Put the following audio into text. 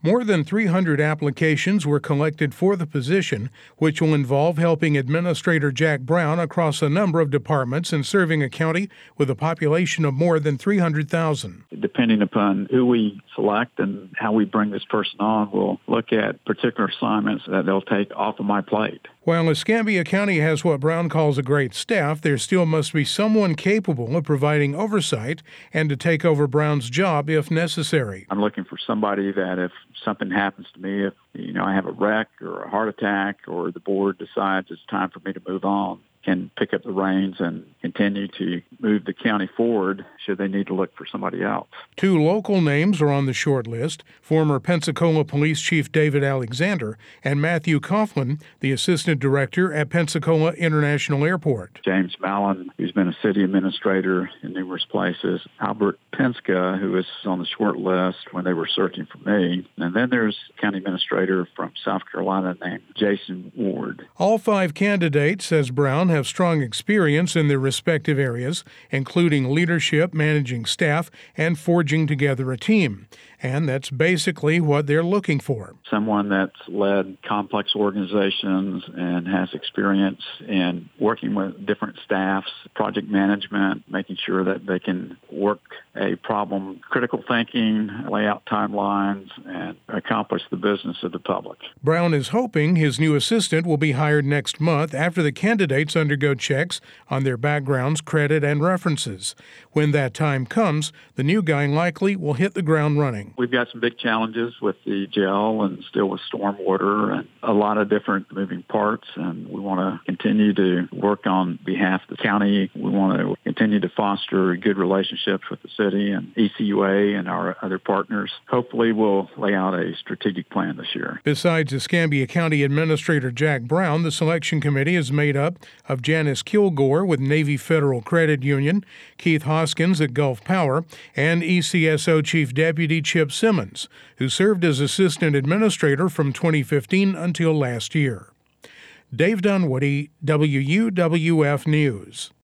More than 300 applications were collected for the position, which will involve helping Administrator Jack Brown across a number of departments and serving a county with a population of more than 300,000. Depending upon who we select and how we bring this person on, we'll look at particular assignments that they'll take off of my plate. While Escambia County has what Brown calls a great staff, there still must be someone capable of providing oversight and to take over Brown's job if necessary. I'm looking for somebody that if something happens to me, if I have a wreck or a heart attack or the board decides it's time for me to move on, can pick up the reins and continue to move the county forward should they need to look for somebody else. 2 local names are on the short list: former Pensacola Police Chief David Alexander and Matthew Coughlin, the Assistant Director at Pensacola International Airport. James Mallon, who's been a city administrator in numerous places. Albert Penska, who was on the short list when they were searching for me. And then there's a county administrator from South Carolina named Jason Ward. All 5 candidates, says Brown, have strong experience in their respective areas, including leadership, managing staff, and forging together a team. And that's basically what they're looking for. Someone that's led complex organizations and has experience in working with different staffs, project management, making sure that they can work a problem, critical thinking, lay out timelines, and accomplish the business of the public. Brown is hoping his new assistant will be hired next month after the candidates undergo checks on their backgrounds, credit, and references. When that time comes, the new guy likely will hit the ground running. We've got some big challenges with the jail and still with stormwater and a lot of different moving parts, and we want to continue to work on behalf of the county. We want to continue to foster good relationships with the city and ECUA and our other partners. Hopefully we'll lay out a strategic plan this year. Besides Escambia County Administrator Jack Brown, the selection committee is made up of Janice Kilgore with Navy Federal Credit Union, Keith Hoskins at Gulf Power, and ECSO Chief Deputy Chip Simmons, who served as Assistant Administrator from 2015 until last year. Dave Dunwoody, WUWF News.